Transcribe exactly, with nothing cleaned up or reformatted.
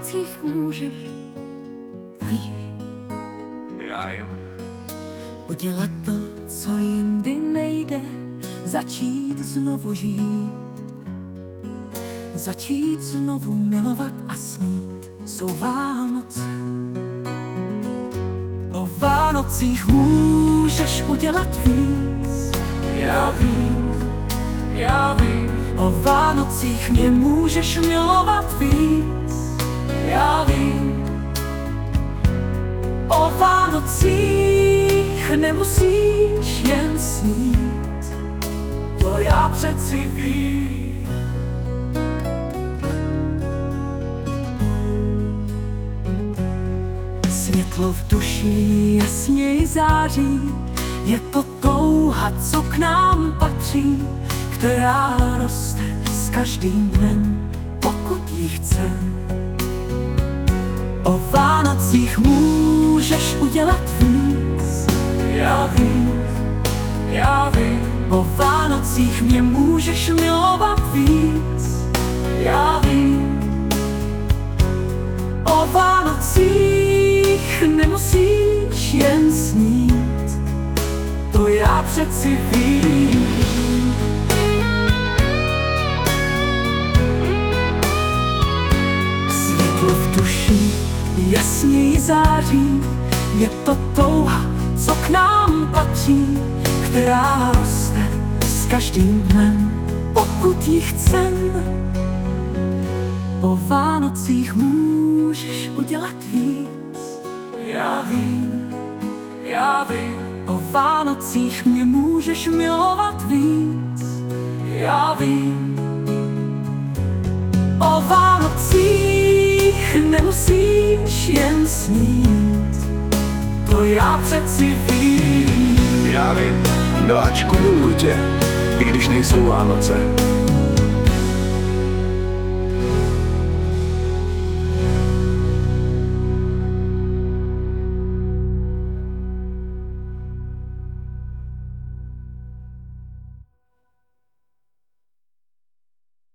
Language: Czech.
Vánocích můžeš, víš, Já jim udělat to, co jindy nejde, začít znovu žít, začít znovu milovat a snít. Jsou Vánoce. O Vánocích můžeš udělat víc. Já vím, já vím, O Vánocích mě můžeš milovat víc. já vím, O Vánocích nemusíš jen snít, to já přeci vím. světlo v duši jasněji září. Je to touha, co k nám patří, která roste s každým dnem, pokud ji chcem. O Vánocích můžeš udělat víc. Já vím, já vím, O Vánocích mě můžeš milovat víc. já vím, O Vánocích nemusíš jen snít, to já přeci vím. světlo v duši jasněji září. Je to touha, co k nám patří, která roste s každým dnem, pokud ji chcem. O Vánocích můžeš udělat víc. Já vím, já vím, O Vánocích mě můžeš milovat víc. já vím, O Vánocích nemusíš jen snít, to já přeci vím. Já vím, no ačku miluji tě, i když nejsou Vánoce.